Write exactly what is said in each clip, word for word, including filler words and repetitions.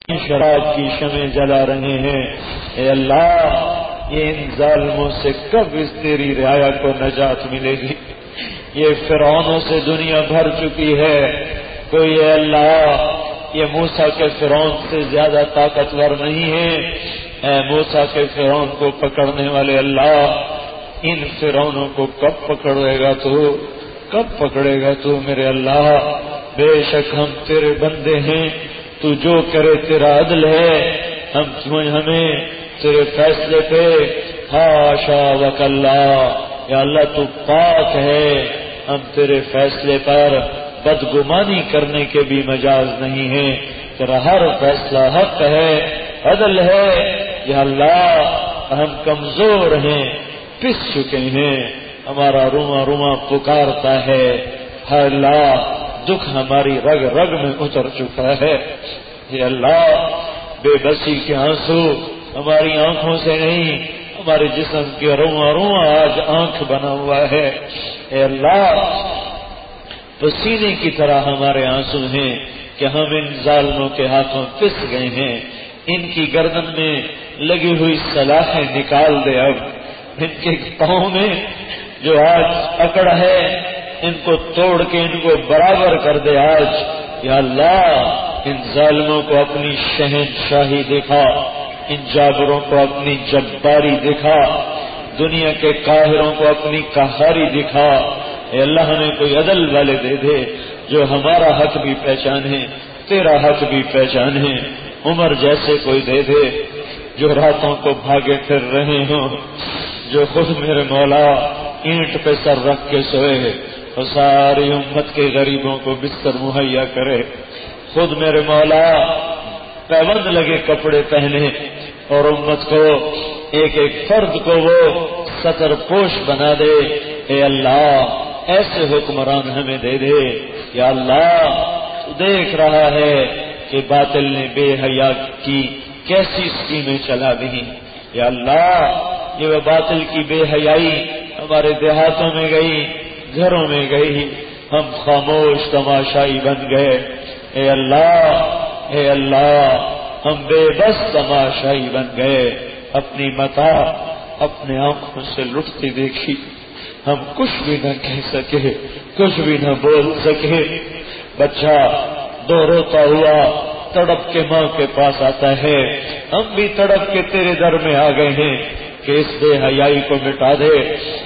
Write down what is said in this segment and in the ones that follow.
شراب کی شمع جلا رہے ہیں۔ اے اللہ یہ ان ظالموں سے کب اس تیری رعایا کو نجات ملے گی؟ یہ فرعونوں سے دنیا بھر چکی ہے، کوئی اے اللہ یہ موسیٰ کے فرعون سے زیادہ طاقتور نہیں ہے۔ اے موسیٰ کے فرعون کو پکڑنے والے اللہ، ان فرعونوں کو کب پکڑے گا تو کب پکڑے گا تو میرے اللہ؟ بے شک ہم تیرے بندے ہیں، تو جو کرے تیرا عدل ہے، ہم تمہیں ہمیں تیرے فیصلے پہ حاشا وکلا، یا اللہ تو پاک ہے، ہم تیرے فیصلے پر بدگمانی کرنے کے بھی مجاز نہیں ہیں، تیرا ہر فیصلہ حق ہے، عدل ہے۔ یا اللہ ہم کمزور ہیں، پس چکے ہیں، ہمارا رواں رواں پکارتا ہے، ہر اللہ دکھ ہماری رگ رگ میں اتر چکا ہے۔ یا اللہ بے بسی کے آنسو ہماری آنکھوں سے نہیں، ہمارے جسم کے رواں رواں آج آنکھ بنا ہوا ہے۔ اے اللہ پسینے کی طرح ہمارے آنسو ہیں کہ ہم ان ظالموں کے ہاتھوں پس گئے ہیں، ان کی گردن میں لگی ہوئی سلاخیں نکال دے، اب ان کے پاؤں میں جو آج اکڑ ہے ان کو توڑ کے ان کو برابر کر دے آج۔ یا اللہ ان ظالموں کو اپنی شہنشاہی دکھا، ان جابروں کو اپنی جباری دکھا، دنیا کے قاہروں کو اپنی قہاری دکھا۔ اے اللہ ہمیں کوئی عدل والے دے دے جو ہمارا حق بھی پہچانے، تیرا حق بھی پہچانے۔ عمر جیسے کوئی دے دے جو راتوں کو بھاگے پھر رہے ہوں، جو خود میرے مولا اینٹ پہ سر رکھ کے سوئے اور ساری امت کے غریبوں کو بستر مہیا کرے، خود میرے مولا پیوند لگے کپڑے پہنے اور امت کو ایک ایک فرد کو وہ ستر پوش بنا دے۔ اے اللہ ایسے حکمران ہمیں دے دے۔ یا اللہ تو دیکھ رہا ہے کہ باطل نے بے حیا کی کیسی اسکیمیں چلا دی۔ یا اللہ یہ وہ باطل کی بے حیائی ہمارے دیہاتوں میں گئی، گھروں میں گئی، ہم خاموش تماشائی بن گئے۔ اے اللہ اے اللہ ہم بے بس تماشائی بن گئے، اپنی متاع اپنے آنکھوں سے لٹتی دیکھی، ہم کچھ بھی نہ کہہ سکے، کچھ بھی نہ بول سکے۔ بچہ دو روتا ہوا تڑپ کے ماں کے پاس آتا ہے، ہم بھی تڑپ کے تیرے در میں آ گئے ہیں کہ اس بے حیائی کو مٹا دے،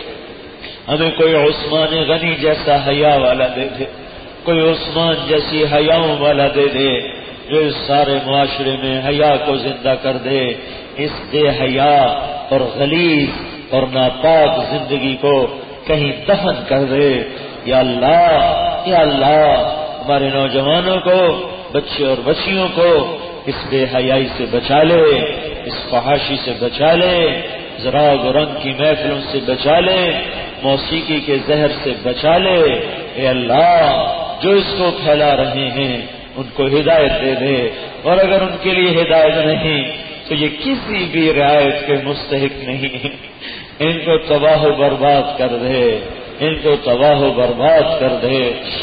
ہمیں کوئی عثمان غنی جیسا حیا والا دے دے، کوئی عثمان جیسی حیاؤں والا دے دے جو اس سارے معاشرے میں حیا کو زندہ کر دے، اس بے حیا اور غلیظ اور ناپاک زندگی کو کہیں دفن کر دے۔ یا اللہ یا اللہ ہمارے نوجوانوں کو، بچے اور بچیوں کو اس بے حیائی سے بچا لے، اس فحاشی سے بچا لے، زراغ و رنگ کی محفلوں سے بچا لے، موسیقی کے زہر سے بچا لے۔ اے اللہ جو اس کو پھیلا رہے ہیں ان کو ہدایت دے دے، اور اگر ان کے لیے ہدایت نہیں تو یہ کسی بھی رعایت کے مستحق نہیں، ان کو تباہ و برباد کر دے، ان کو تباہ و برباد کر دے۔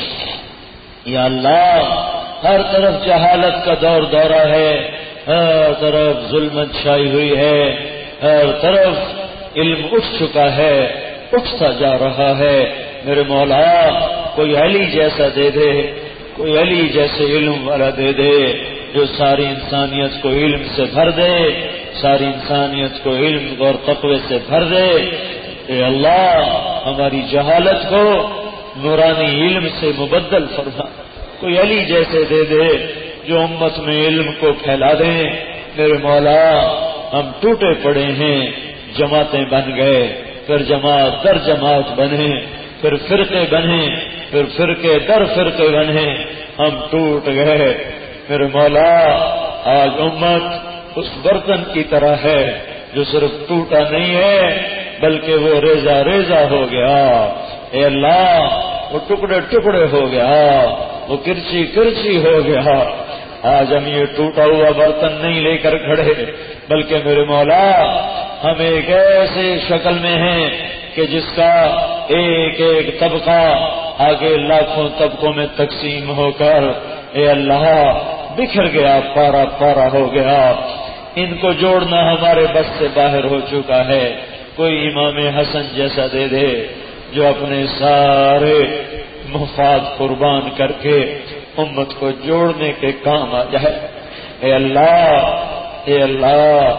یا اللہ ہر طرف جہالت کا دور دورہ ہے، ہر طرف ظلمت چھائی ہوئی ہے، ہر طرف علم اٹھ چکا ہے، اٹھتا جا رہا ہے۔ میرے مولا کوئی علی جیسا دے دے، کوئی علی جیسے علم والا دے دے جو ساری انسانیت کو علم سے بھر دے، ساری انسانیت کو علم اور تقوی سے بھر دے۔ اے اللہ ہماری جہالت کو نورانی علم سے مبدل فرما، کوئی علی جیسے دے دے جو امت میں علم کو پھیلا دیں۔ میرے مولا ہم ٹوٹے پڑے ہیں، جماعتیں بن گئے، پھر جماعت در جماعت بنے، پھر فرقے بنے، پھر فرقے در فرقے بنے، ہم ٹوٹ گئے۔ میرے مولا آج امت اس برتن کی طرح ہے جو صرف ٹوٹا نہیں ہے بلکہ وہ ریزہ ریزہ ہو گیا۔ اے اللہ وہ ٹکڑے ٹکڑے ہو گیا، وہ کرچی کرچی ہو گیا۔ آج ہم یہ ٹوٹا ہوا برتن نہیں لے کر کھڑے بلکہ میرے مولا ہم ایک ایسے شکل میں ہیں کہ جس کا ایک ایک طبقہ آگے لاکھوں طبقوں میں تقسیم ہو کر اے اللہ بکھر گیا، پارا پارا ہو گیا. ان کو جوڑنا ہمارے بس سے باہر ہو چکا ہے. کوئی امام حسن جیسا دے دے جو اپنے سارے مفاد قربان کر کے امت کو جوڑنے کے کام آ جائے. اے اللہ، اے اللہ،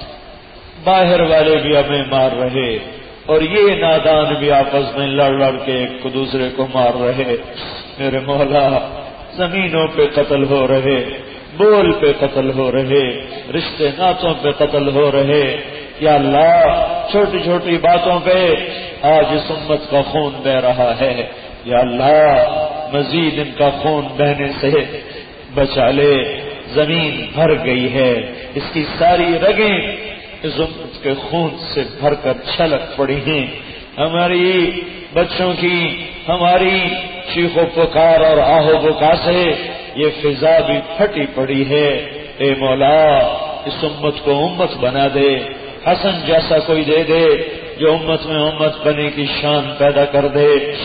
باہر والے بھی ہمیں مار رہے اور یہ نادان بھی آپس میں لڑ لڑ کے ایک دوسرے کو مار رہے. میرے مولا، زمینوں پہ قتل ہو رہے، بول پہ قتل ہو رہے، رشتے ناتوں پہ قتل ہو رہے. یا اللہ، چھوٹی چھوٹی باتوں پہ آج اس امت کا خون بہ رہا ہے. یا اللہ، مزید ان کا خون بہنے سے بچا لے. زمین بھر گئی ہے، اس کی ساری رگیں اس امت کے خون سے بھر کر چھلک پڑی ہیں. ہماری بچوں کی، ہماری چیخ و پکار اور آہ و بکا سے یہ فضا بھی پھٹی پڑی ہے. اے مولا، اس امت کو امت بنا دے. حسن جیسا کوئی دے دے جو امت میں امت بنے کی شان پیدا کر دے.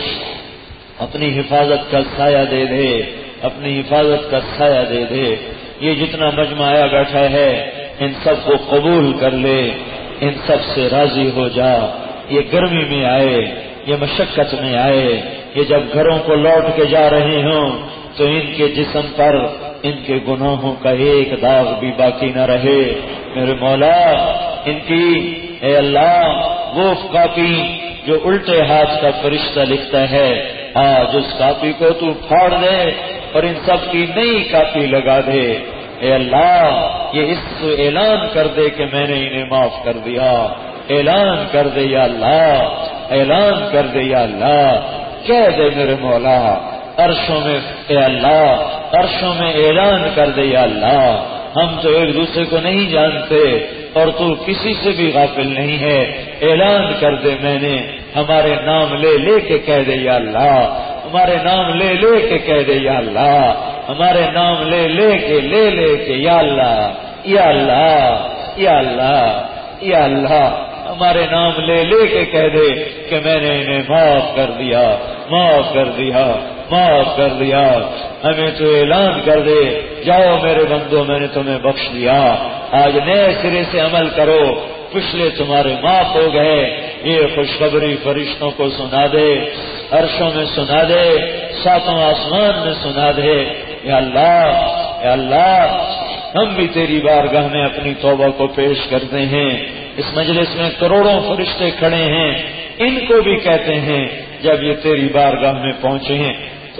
اپنی حفاظت کا سایہ دے دے، اپنی حفاظت کا سایہ دے دے. یہ جتنا مجمع آیا بیٹھا ہے ان سب کو قبول کر لے، ان سب سے راضی ہو جا. یہ گرمی میں آئے، یہ مشقت میں آئے، یہ جب گھروں کو لوٹ کے جا رہے ہوں تو ان کے جسم پر ان کے گناہوں کا ایک داغ بھی باقی نہ رہے. میرے مولا، ان کی اے اللہ وہ کاپی جو الٹے ہاتھ کا فرشتہ لکھتا ہے، آج اس کاپی کو تو پھاڑ دے اور ان سب کی نئی کاپی لگا دے. اے اللہ، یہ اس کو اعلان کر دے کہ میں نے انہیں معاف کر دیا. اعلان کر دے یا اللہ، اعلان کر دے یا اللہ. کہہ دے میرے مولا، عرشوں میں اے اللہ، عرشوں میں اعلان کر دے یا اللہ. ہم تو ایک دوسرے کو نہیں جانتے اور تو کسی سے بھی غافل نہیں ہے. اعلان کر دے میں نے، ہمارے نام لے لے کے کہہ دے یا اللہ، ہمارے نام لے لے کے کہہ دے یا اللہ، ہمارے نام لے لے کے لے لے کے یا اللہ، یا اللہ، یا اللہ، یا اللہ، ہمارے نام لے لے کے کہہ دے کہ میں نے انہیں معاف کر دیا، معاف کر دیا، معاف کر دیا. ہمیں تو اعلان کر دے، جاؤ میرے بندو میں نے تمہیں بخش دیا، آج نئے سرے سے عمل کرو، پچھلے تمہارے معاف ہو گئے. یہ خوشخبری فرشتوں کو سنا دے، عرشوں میں سنا دے، ساتوں آسمان میں سنا دے. یا اللہ، یا اللہ، ہم بھی تیری بارگاہ میں اپنی توبہ کو پیش کرتے ہیں. اس مجلس میں کروڑوں فرشتے کھڑے ہیں، ان کو بھی کہتے ہیں جب یہ تیری بارگاہ میں پہنچے ہیں تو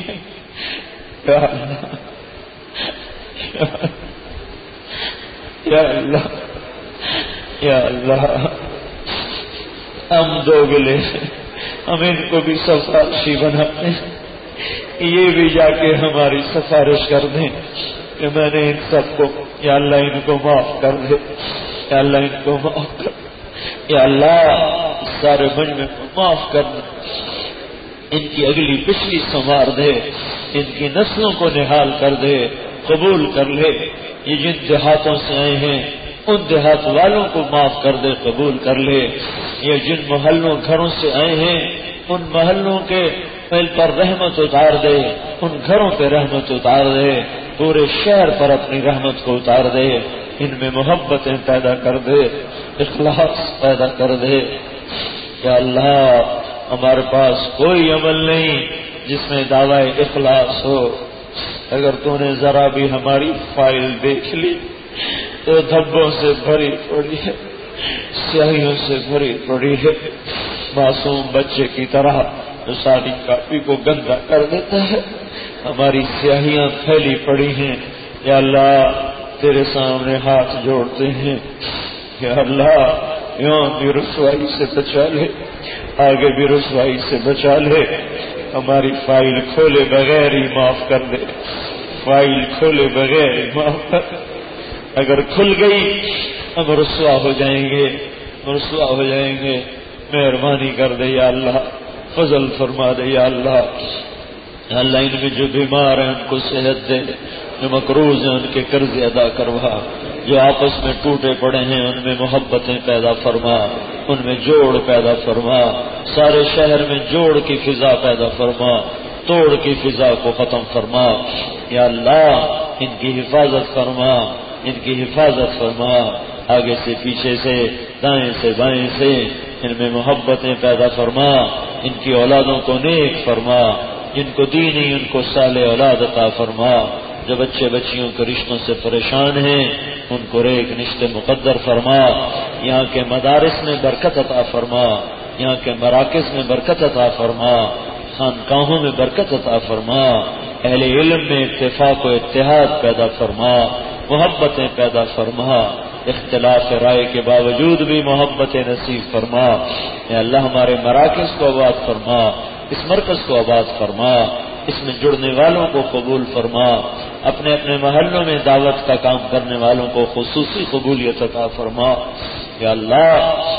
یا اللہ، یا اللہ، یا اللہ، ہم دو گلے ہم ان کو بھی سفارشی بناتے ہیں. یہ بھی جا کے ہماری سفارش کر دیں کہ میں نے ان سب کو، یا اللہ ان کو معاف کر دے، یا اللہ ان کو معاف کر دے، یا اللہ سارے مجمع کو معاف کر دے. ان کی اگلی پچھلی سنوار دے، ان کی نسلوں کو نہال کر دے، قبول کر لے. یہ جن دیہاتوں سے آئے ہیں ان دیہات والوں کو معاف کر دے، قبول کر لے. یہ جن محلوں گھروں سے آئے ہیں ان محلوں کے پر رحمت اتار دے، ان گھروں پہ رحمت اتار دے، پورے شہر پر اپنی رحمت کو اتار دے. ان میں محبتیں پیدا کر دے، اخلاص پیدا کر دے. یا اللہ، ہمارے پاس کوئی عمل نہیں جس میں دعوی اخلاص ہو. اگر تو نے ذرا بھی ہماری فائل دیکھ لی تو دھبوں سے بھری پڑی ہے، سیاہیوں سے بھری پڑی ہے. معصوم بچے کی طرح جو ساری کاپی کو گندا کر دیتا ہے، ہماری سیاہیاں پھیلی پڑی ہیں. یا اللہ، تیرے سامنے ہاتھ جوڑتے ہیں. یا اللہ، یوں بھی رسوائی سے بچا لے، آگے بھی رسوائی سے بچا لے. ہماری فائل کھولے بغیر ہی معاف کر دے، فائل کھولے بغیر ہی معاف کر. اگر کھل گئی ہم رسوا ہو جائیں گے، رسوا ہو جائیں گے. مہربانی کر دے یا اللہ، فضل فرما دے یا اللہ. یا اللہ، ان میں جو بیمار ہیں ان کو صحت دے، جو مقروض ہیں ان کے قرض ادا کروا، جو آپس میں ٹوٹے پڑے ہیں ان میں محبتیں پیدا فرما، ان میں جوڑ پیدا فرما. سارے شہر میں جوڑ کی فضا پیدا فرما، توڑ کی فضا کو ختم فرما. یا اللہ، ان کی حفاظت فرما، ان کی حفاظت فرما، آگے سے پیچھے سے دائیں سے بائیں سے ان میں محبتیں پیدا فرما، ان کی اولادوں کو نیک فرما، جن کو دینی ان کو صالح اولاد عطا فرما، جو بچے بچیوں کے رشتوں سے پریشان ہیں ان کو نیک رشتے مقدر فرما، یہاں کے مدارس میں برکت عطا فرما، یہاں کے مراکز میں برکت عطا فرما، خانقاہوں میں برکت عطا فرما، اہل علم میں اتفاق و اتحاد پیدا فرما، محبتیں پیدا فرما، اختلاف رائے کے باوجود بھی محبت نصیب فرما۔ اے اللہ ہمارے مراکز کو آباد فرما، اس مرکز کو آباد فرما، اس میں جڑنے والوں کو قبول فرما، اپنے اپنے محلوں میں دعوت کا کام کرنے والوں کو خصوصی قبولیت عطا فرما۔ یا اللہ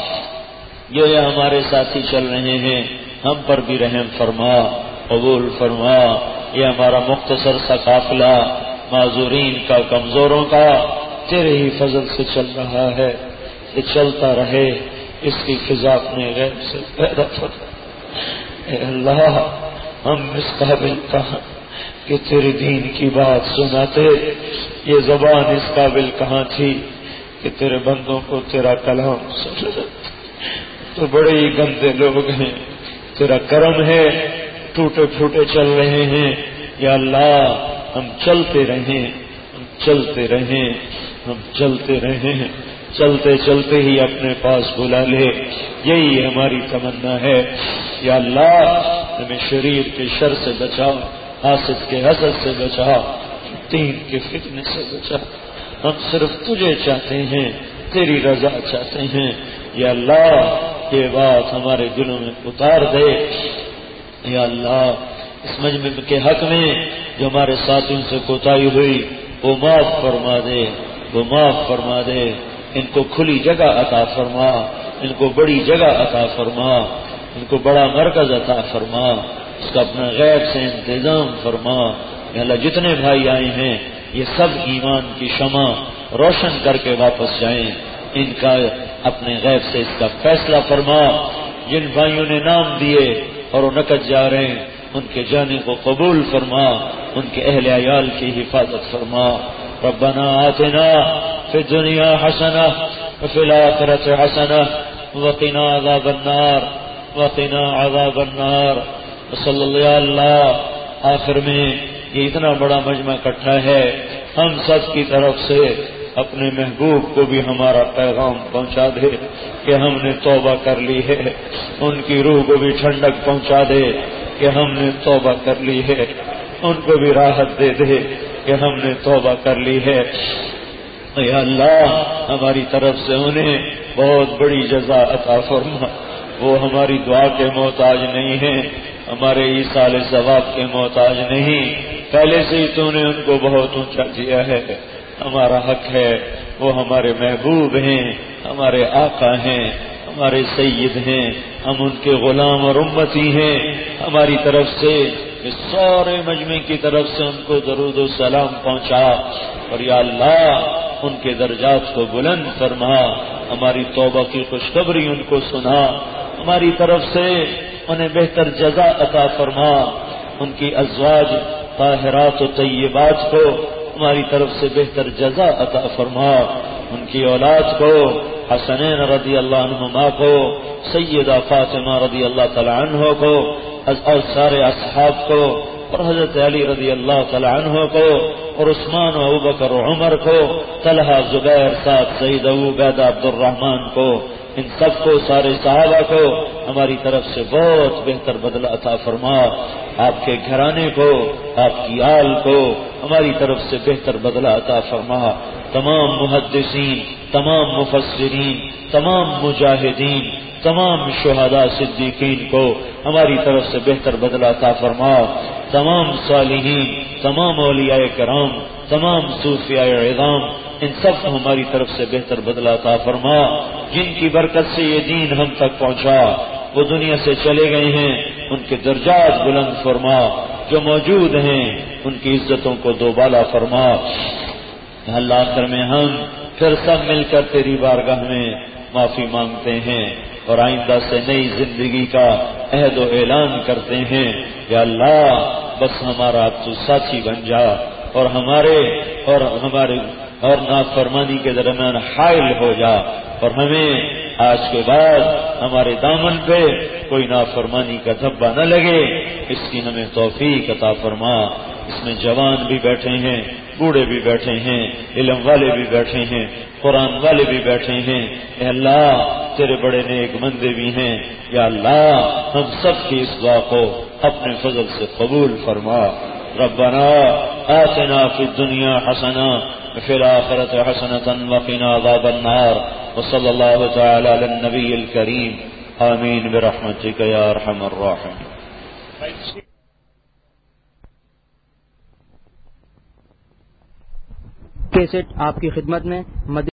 جو یہ ہمارے ساتھی چل رہے ہیں ہم پر بھی رحم فرما، قبول فرما۔ یہ ہمارا مختصر سا قافلہ معذورین کا، کمزوروں کا تیرے ہی فضل سے چل رہا ہے، یہ چلتا رہے، اس کی فضا اپنے غیب سے پیدا فرما۔ اے اللہ ہم اس قابل کہاں کہ تیرے دین کی بات سناتے، یہ زبان اس قابل کہاں تھی کہ تیرے بندوں کو تیرا کلام سناتے، تو بڑے ہی گندے لوگ ہیں، تیرا کرم ہے ٹوٹے پھوٹے چل رہے ہیں۔ یا اللہ ہم چلتے رہیں، ہم چلتے رہیں، ہم چلتے رہیں، چلتے چلتے ہی اپنے پاس بلا لے، یہی ہماری تمنا ہے۔ یا اللہ ہمیں شریر کے شر سے بچا، حاسد کے حسد سے بچا، دین کے فتنے سے بچا، ہم صرف تجھے چاہتے ہیں، تیری رضا چاہتے ہیں۔ یا اللہ یہ بات ہمارے دلوں میں اتار دے۔ یا اللہ اس مجمع کے حق میں جو ہمارے ساتھیوں سے کوتاہی ہوئی وہ معاف فرما دے، وہ معاف فرما دے، ان کو کھلی جگہ عطا فرما، ان کو بڑی جگہ عطا فرما، ان کو بڑا مرکز عطا فرما، اس کا اپنا غیب سے انتظام فرما۔ یا اللہ جتنے بھائی آئے ہیں یہ سب ایمان کی شمع روشن کر کے واپس جائیں، ان کا اپنے غیب سے اس کا فیصلہ فرما۔ جن بھائیوں نے نام دیے اور وہ نکت جا رہے ہیں ان کے جانے کو قبول فرما، ان کے اہل عیال کی حفاظت فرما۔ ربنا آتنا فی الدنیا حسنہ وفی الآخرۃ حسنہ وقنا عذاب النار، وقنا عذاب النار۔ صلی اللہ اللہ آخر میں یہ اتنا بڑا مجمع اکٹھا ہے، ہم سب کی طرف سے اپنے محبوب کو بھی ہمارا پیغام پہنچا دے کہ ہم نے توبہ کر لی ہے، ان کی روح کو بھی ٹھنڈک پہنچا دے کہ ہم نے توبہ کر لی ہے، ان کو بھی راحت دے دے کہ ہم نے توبہ کر لی ہے۔ یا اللہ ہماری طرف سے انہیں بہت بڑی جزا عطا فرما، وہ ہماری دعا کے محتاج نہیں ہیں، ہمارے ایصال ثواب کے محتاج نہیں، پہلے سے ہی تو نے ان کو بہت اونچا کیا ہے۔ ہمارا حق ہے وہ ہمارے محبوب ہیں، ہمارے آقا ہیں، ہمارے سید ہیں، ہم ان کے غلام اور امتی ہیں، ہماری طرف سے اس سارے مجمع کی طرف سے ان کو درود و سلام پہنچا، اور یا اللہ ان کے درجات کو بلند فرما، ہماری توبہ کی خوشخبری ان کو سنا، ہماری طرف سے انہیں بہتر جزا عطا فرما، ان کی ازواج طاہرات و طیبات کو ہماری طرف سے بہتر جزا عطا فرما، ان کی اولاد کو حسنین رضی اللہ عنہما کو، سیدہ فاطمہ رضی اللہ تعالی عنہ کو، اور سارے اصحاب کو، اور حضرت علی رضی اللہ تعالی عنہ کو، اور عثمان و ابوبکر و عمر کو، طلحہ زبیر سعد سعید ابو عبیدہ عبد الرحمن کو، ان سب کو، سارے صحابہ کو ہماری طرف سے بہت بہتر بدلہ عطا فرما، آپ کے گھرانے کو، آپ کی آل کو ہماری طرف سے بہتر بدلہ عطا فرما، تمام محدثین، تمام مفسرین، تمام مجاہدین، تمام شہداء صدیقین کو ہماری طرف سے بہتر بدلہ عطا فرما، تمام صالحین، تمام اولیاء کرام، تمام صوفیاء عظام، ان سب کو ہماری طرف سے بہتر بدلہ عطا فرما، جن کی برکت سے یہ دین ہم تک پہنچا، وہ دنیا سے چلے گئے ہیں، ان کے درجات بلند فرما، جو موجود ہیں ان کی عزتوں کو دوبالا فرما۔ اللہ آخر میں ہم پھر سب مل کر تیری بارگاہ میں معافی مانگتے ہیں اور آئندہ سے نئی زندگی کا عہد و اعلان کرتے ہیں۔ یا اللہ بس ہمارا تو ساتھی بن جا، اور ہمارے اور ہمارے اور نافرمانی کے درمیان حائل ہو جا، اور ہمیں آج کے بعد ہمارے دامن پہ کوئی نافرمانی کا دھبا نہ لگے، اس کی ہمیں توفیق عطا فرما۔ اس میں جوان بھی بیٹھے ہیں، بوڑھے بھی بیٹھے ہیں، علم والے بھی بیٹھے ہیں، قرآن والے بھی بیٹھے ہیں، اے اللہ تیرے بڑے نیک بندے بھی ہیں، یا اللہ ہم سب کی اس دعا کو اپنے فضل سے قبول فرما۔ ربنا آتنا فی الدنیا حسنہ وفی الآخرۃ حسنۃ وقنا عذاب النار، وصلی اللہ تعالی علی النبی الکریم، آمین برحمتک یا ارحم الراحمین۔ کیسٹ آپ کی خدمت میں مد